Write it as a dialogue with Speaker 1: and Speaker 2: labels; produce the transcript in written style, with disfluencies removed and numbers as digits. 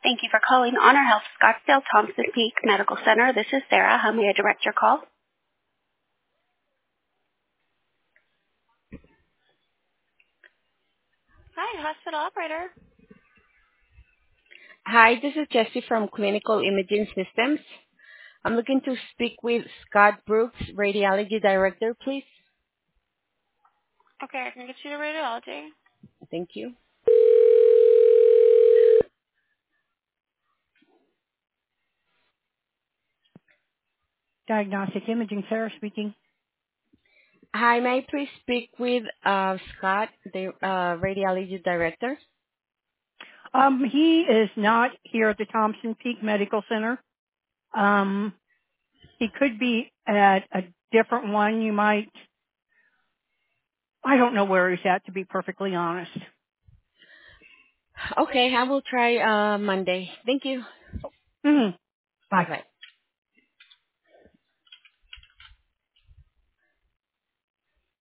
Speaker 1: Thank you for calling Honor Health Scottsdale Thompson Peak Medical Center. This is Sarah. How may I direct your call? Hi, hospital operator.
Speaker 2: Hi, this is Jessie from Clinical Imaging Systems. I'm looking to speak with Scott Brooks, Radiology Director, please.
Speaker 1: Okay, I can get you to radiology.
Speaker 2: Thank you.
Speaker 3: Diagnostic Imaging, Sarah speaking.
Speaker 2: Hi, may I please speak with Scott, the Radiology Director?
Speaker 3: He is not here at the Thompson Peak Medical Center. He could be at a different one. I don't know where he's at, to be perfectly honest.
Speaker 2: Okay, I will try Monday. Thank you.
Speaker 3: Mm-hmm. Bye.
Speaker 2: Bye.